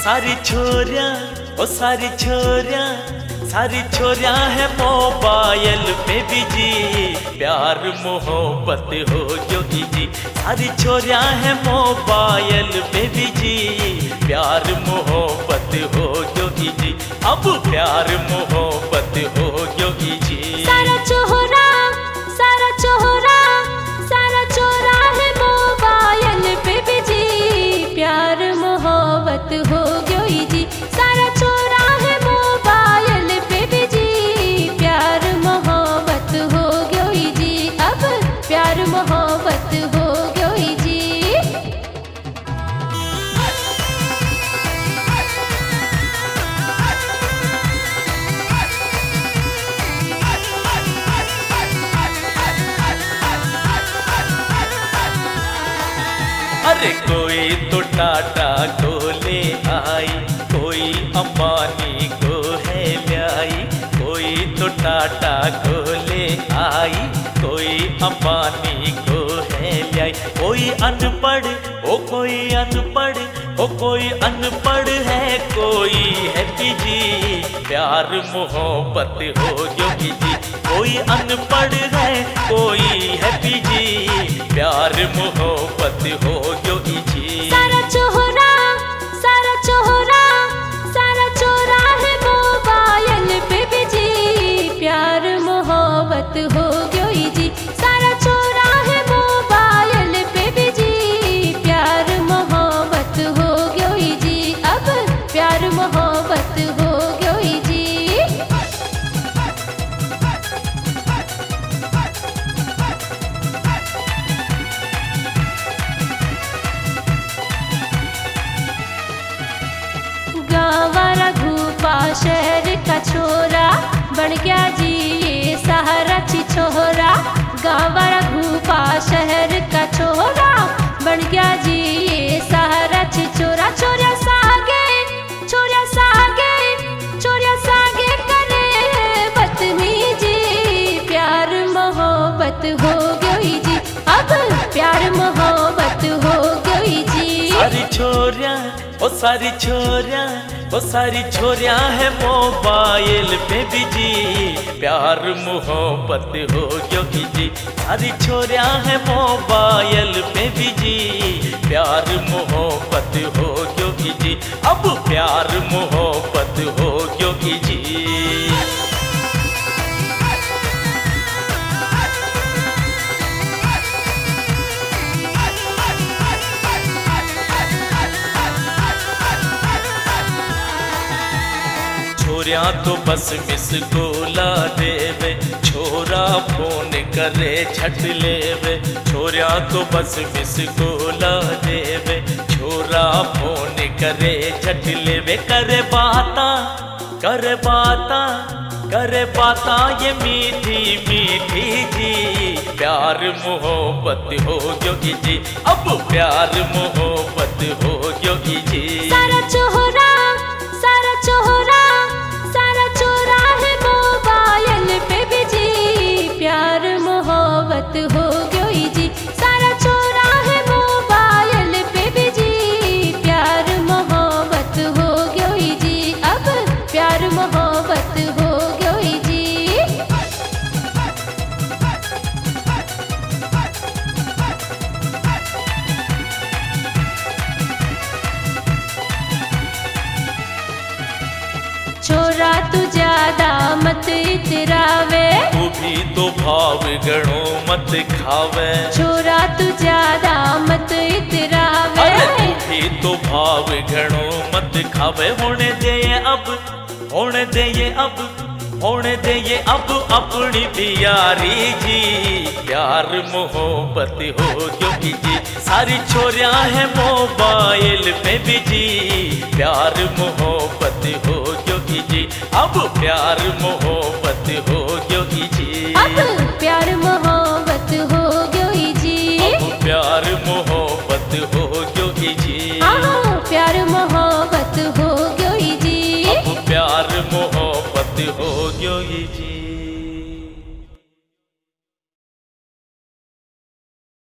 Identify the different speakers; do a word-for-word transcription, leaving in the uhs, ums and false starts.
Speaker 1: सारी छोरियां ओ सारी छोरियां सारी छोरियां है मोबाइल पे बिजी, प्यार मोहब्बत हो जोगी जी। सारी छोरियां है मोबाइल पे बिजी, प्यार मोहब्बत हो जोगी जी। अब प्यार मोहब्बत हो जोगी जी।
Speaker 2: सारा चोहरा सारा चोहरा सारा चोरा है मोबाइल पे बिजी, प्यार मोहब्बत हो जोगी जी। सारा चोरा है मोबाइल पे बिजी, प्यार मोहब्बत हो जोगी जी। अब प्यार मोहब्बत हो जोगी जी।
Speaker 1: अरे कोई तो टाटा को ले आई, कोई अंबानी को है लाई। कोई तो टाटा को ले आई, कोई अंबानी को है लाई। कोई अनपढ़ ओ कोई अनपढ़ ओ कोई अनपढ़ है, कोई है बिजी, प्यार मोहब्बत हो जोगी जी। कोई अनपढ़ है कोई है बिजी, प्यार मोहब्बत हो जोगी जी।
Speaker 2: सारा चोहरा सारा चोहरा सारा चोरा है मोबाइल पे बिजी, प्यार मोहब्बत हो जोगी जी। सारा चोरा है मोबाइल पे बिजी, प्यार मोहब्बत हो जोगी जी। अब प्यार मोहब्बत हो जोगी जी। गाँवारा घूपा शहर का छोरा, बन गया जी ये सहारा छिछोरा। गाँवारा घूपा शहर का छोरा, बन गया जी ये सहारा छिछोरा। छोरिया सागे छोरिया सागे छोरिया सागे करे बदतमीजी, प्यार मोहब्बत हो गई जी। अब प्यार मोहब्बत हो गई जी।
Speaker 1: सारी छोरियां ओ सारी छोरियां ओ सारी छोरियां है मोबाइल पे बिजी, प्यार मोहब्बत हो जोगी जी। सारी छोरियां है मोबाइल पे बिजी, प्यार मोहब्बत हो जोगी जी। अब प्यार मोहब्बत हो जोगी जी। छोरियां तो बस मिस गोला देवे, छोरा फोन करे छट लेवे। छोरियां तो बस मिस गोला देवे, छोरा फोन करे छट लेवे। करे बाता करे बाता करे बाता ये मीठी मीठी जी, प्यार मोहब्बत हो जोगी जी। अब प्यार मोहब्बत हो जोगी जी।
Speaker 2: सारा चोहरा सारा चोहरा सारा चोरा है मोबाइल पे बिजी, प्यार मोहब्बत हो गई जी। सारा चोरा है मोबाइल पे बिजी, प्यार मोहब्बत हो गई जी। अब प्यार मोहब्बत हो गई जी। छोरा तू ज्यादा मत इतरावे,
Speaker 1: तू भी तो भाव गणों मत खावे।
Speaker 2: छोरा तू ज्यादा मत इतरावे,
Speaker 1: अरे तू भी तो भाव गणों मत खावे। होने दे ये अब होने दे ये अब होने दे ये अब अपनी भी यारी जी, प्यार मोहब्बत हो जोगी जी। सारी छोरियां है मोबाइल पे बिजी, प्यार मोहब्बत हो जोगी जी। अब प्यार मोहब्बत हो जोगी जी।
Speaker 2: अब प्यार मोहब्बत हो गई जी।
Speaker 1: अब प्यार मोहब्बत हो जोगी जी।
Speaker 2: हाँ, प्यार मोहब्बत हो गई जी।
Speaker 1: अब प्यार मोहब्बत हो जोगी जी।